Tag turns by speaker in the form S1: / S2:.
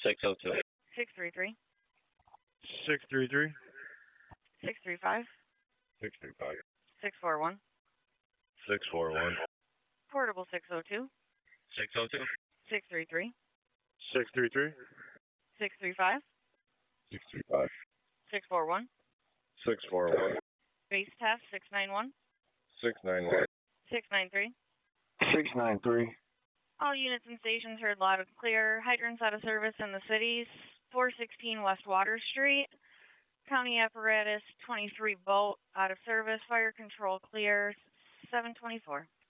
S1: 602.
S2: 633.
S3: 633.
S2: 635.
S1: 635.
S2: 641.
S1: 641.
S2: Portable 602.
S1: 602.
S2: 633.
S3: 633.
S2: 635.
S1: 635.
S2: 641.
S1: 641.
S2: Base test 691.
S1: 691.
S2: 693.
S3: 693.
S2: All units and stations heard loud and clear. Hydrants out of service in the cities. 416 West Water Street. County apparatus 23 Bolt out of service. Fire control clear 724.